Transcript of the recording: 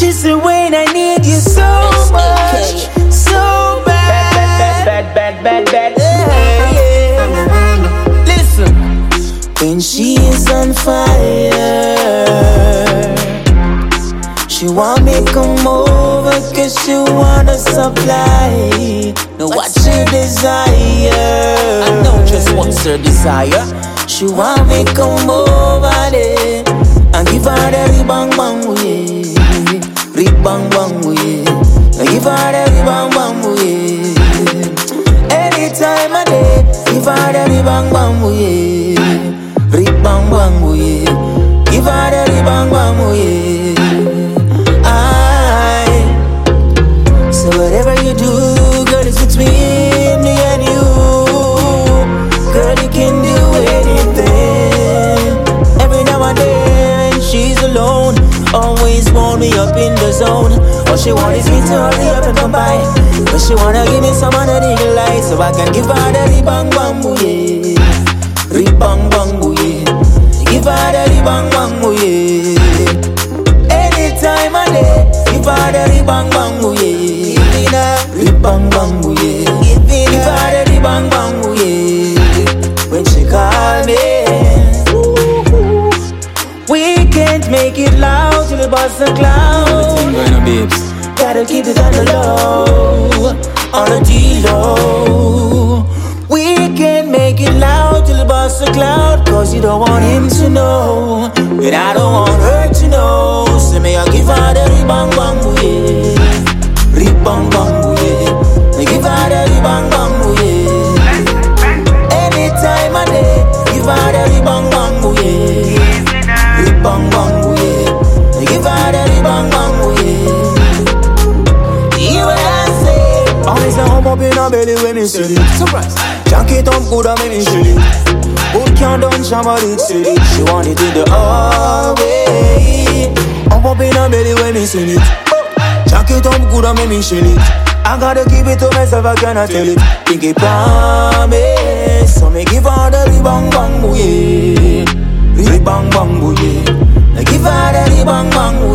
She said, Wayne, I need you so much, so bad. Bad. Listen. When she is on fire, she want me come over cause she wanna supply. Now what's her desire? I know just what's her desire. She want me come over there and give her the ribang bang way. Ribang bang way. And give her the ribang bang way. Anytime I day, give her the ribang bang way. Ribang bang way. Give her the ribang bang way. So whatever you do, girl, it's between me and you. Girl, you can do anything. Every now and then, she's alone. Always want me up in the zone. All she want is me to hurry up and come by. But she wanna give me some of the nigga light, so I can give her the ribang bang booyah. Ribang bang booyah. Give her the ribang bang booyah. Anytime I day, give her the ribang bang booyah. Ribang bang booyah. Give her the ribang bang booyah. When she call me, we can't make it loud till it busts a cloud. Gotta keep it on the low, on the D-low. We can't make it loud till it busts a cloud, cause you don't want him to know, and I don't want her to know. So may I give her the ribang bang booyah. Ribang bang booyah. Give her the ribang bang booyah. Anytime I day, give her the ribang bang booyah. Ribang bang booyah. Give her the ribang bang booyah. Hear what I say. Always a home up in her belly when me see it. Surprise. Jack it up good and make me shit it. Boot can't done shamaric city. She want it in the hallway. Up in her belly when me see it. Jack it up good and make me shit it. I gotta keep it to myself, I cannot tell it. Think it promise. So me give her the ribang bang booyah. Ribang bang booyah. Give her the ribang bang